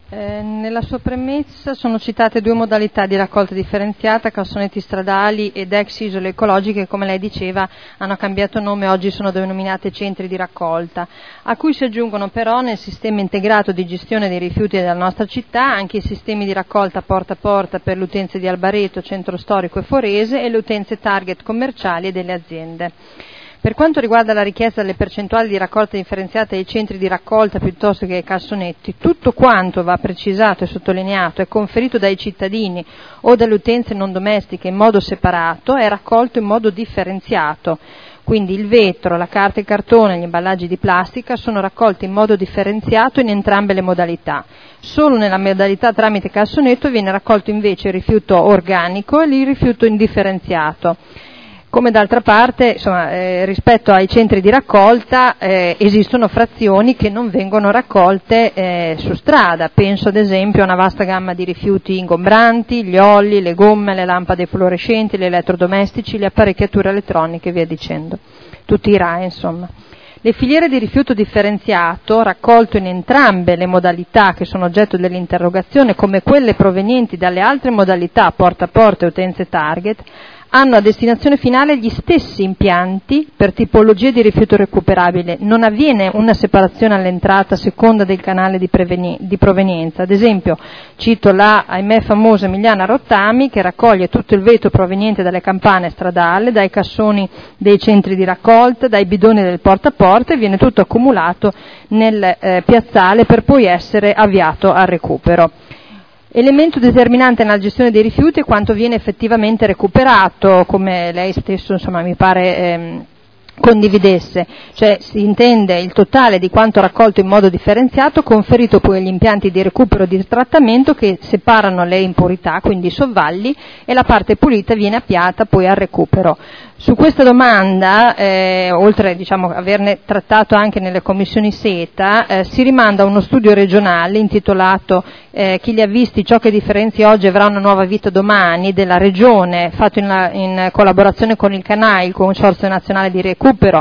Nella sua premessa sono citate due modalità di raccolta differenziata, cassonetti stradali ed ex isole ecologiche che, come lei diceva, hanno cambiato nome, oggi sono denominate centri di raccolta, a cui si aggiungono però nel sistema integrato di gestione dei rifiuti della nostra città anche i sistemi di raccolta porta a porta per le utenze di Albareto, centro storico e forese, e le utenze target commerciali e delle aziende. Per quanto riguarda la richiesta delle percentuali di raccolta differenziata ai centri di raccolta piuttosto che ai cassonetti, tutto quanto va precisato e sottolineato e conferito dai cittadini o dalle utenze non domestiche in modo separato è raccolto in modo differenziato. Quindi il vetro, la carta e il cartone, gli imballaggi di plastica sono raccolti in modo differenziato in entrambe le modalità. Solo nella modalità tramite cassonetto viene raccolto invece il rifiuto organico e il rifiuto indifferenziato. Come d'altra parte, insomma, rispetto ai centri di raccolta esistono frazioni che non vengono raccolte su strada. Penso ad esempio a una vasta gamma di rifiuti ingombranti, gli olli, le gomme, le lampade fluorescenti, gli elettrodomestici, le apparecchiature elettroniche e via dicendo. Tutti i RAEE, insomma. Le filiere di rifiuto differenziato, raccolto in entrambe le modalità che sono oggetto dell'interrogazione, come quelle provenienti dalle altre modalità porta a porta e utenze target, hanno a destinazione finale gli stessi impianti per tipologie di rifiuto recuperabile. Non avviene una separazione all'entrata a seconda del canale di provenienza. Ad esempio, cito la, ahimè, famosa Emiliana Rottami, che raccoglie tutto il vetro proveniente dalle campane stradali, dai cassoni dei centri di raccolta, dai bidoni del porta a porta, e viene tutto accumulato nel piazzale per poi essere avviato al recupero. Elemento determinante nella gestione dei rifiuti è quanto viene effettivamente recuperato, come lei stesso, insomma, mi pare condividesse, cioè si intende il totale di quanto raccolto in modo differenziato, conferito poi agli impianti di recupero e di trattamento che separano le impurità, quindi i sovvalli, e la parte pulita viene appiata poi al recupero. Su questa domanda, oltre diciamo averne trattato anche nelle commissioni SETA, si rimanda a uno studio regionale intitolato Chi li ha visti, ciò che differenzia oggi avrà una nuova vita domani, della Regione, fatto in collaborazione con il CANAI, il Consorzio Nazionale di Recupero,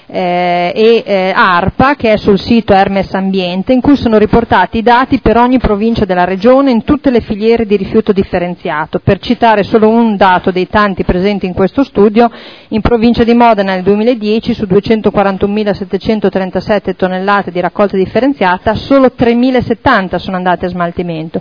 e ARPA, che è sul sito Hermes Ambiente, in cui sono riportati i dati per ogni provincia della regione in tutte le filiere di rifiuto differenziato. Per citare solo un dato dei tanti presenti in questo studio, in provincia di Modena nel 2010 su 241.737 tonnellate di raccolta differenziata solo 3.070 sono andate a smaltimento,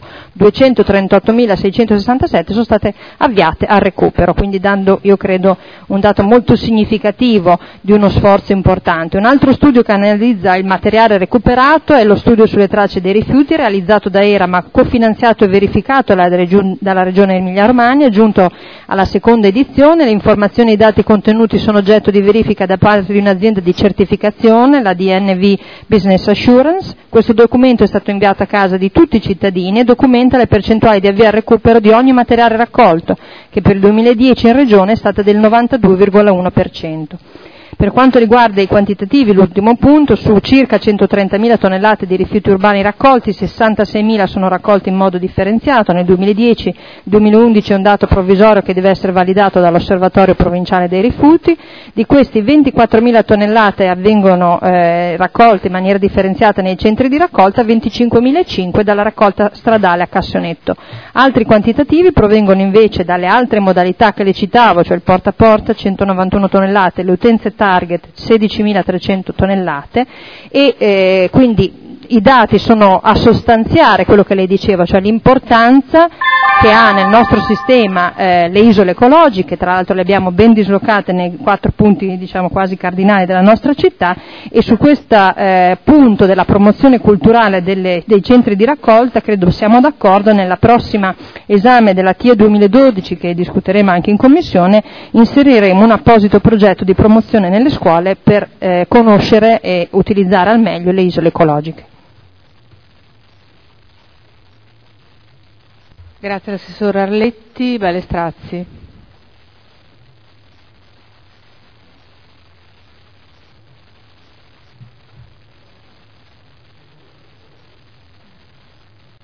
238.667 sono state avviate al recupero, quindi dando, io credo, un dato molto significativo di uno sforzo importante. Un altro studio che analizza il materiale recuperato è lo studio sulle tracce dei rifiuti, realizzato da ERA ma cofinanziato e verificato dalla Regione Emilia-Romagna, giunto alla seconda edizione. Le informazioni e i dati contenuti sono oggetto di verifica da parte di un'azienda di certificazione, la DNV Business Assurance. Questo documento è stato inviato a casa di tutti i cittadini e documenta le percentuali di avvio al recupero di ogni materiale raccolto, che per il 2010 in Regione è stata del 92,1%. Per quanto riguarda i quantitativi, l'ultimo punto, su circa 130.000 tonnellate di rifiuti urbani raccolti, 66.000 sono raccolti in modo differenziato nel 2010, il 2011 è un dato provvisorio che deve essere validato dall'Osservatorio Provinciale dei Rifiuti. Di questi 24.000 tonnellate avvengono raccolte in maniera differenziata nei centri di raccolta, 25.500 dalla raccolta stradale a cassonetto. Altri quantitativi provengono invece dalle altre modalità che le citavo, cioè il porta a porta 191 tonnellate, le utenze target 16.300 tonnellate e quindi i dati sono a sostanziare quello che lei diceva, cioè l'importanza che ha nel nostro sistema le isole ecologiche. Tra l'altro le abbiamo ben dislocate nei 4 punti diciamo quasi cardinali della nostra città, e su questo punto della promozione culturale dei centri di raccolta credo siamo d'accordo. Nella prossima esame della TIE 2012, che discuteremo anche in commissione, inseriremo un apposito progetto di promozione nelle scuole per conoscere e utilizzare al meglio le isole ecologiche. Grazie all'assessore Arletti. Balestrazzi.